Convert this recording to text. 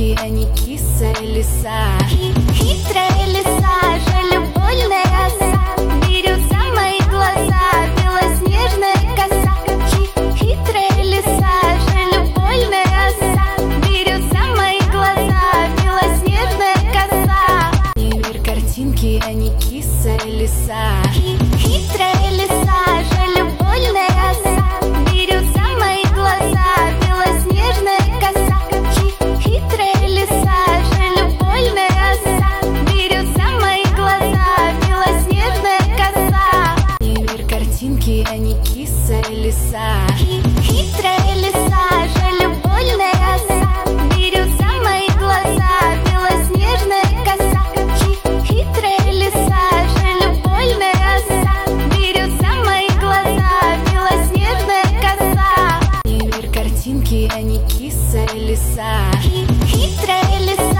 картинки, а не киса и лиса. Хитрая лиса, жалюбольная оса, бирюза мои глаза, белоснежная коса. Хитрая лиса, жалюбольная оса, бирюза мои глаза, белоснежная коса. Не верь картинки, а не киса и лиса. Хитрая лиса, жалюбольная оса, бирюза мои глаза, белоснежная коса. Хитрая лиса, жалюбольная оса, бирюза мои глаза, белоснежная коса. Не верь картинки, а не киса и лиса. Хитрая лиса, жалюбольная оса, бирюза мои глаза, белоснежная коса. Хитрая лиса, жалюбольная оса, бирюза мои глаза, белоснежная коса. Не верь картинки, а не киса и лиса. Хитрая лиса.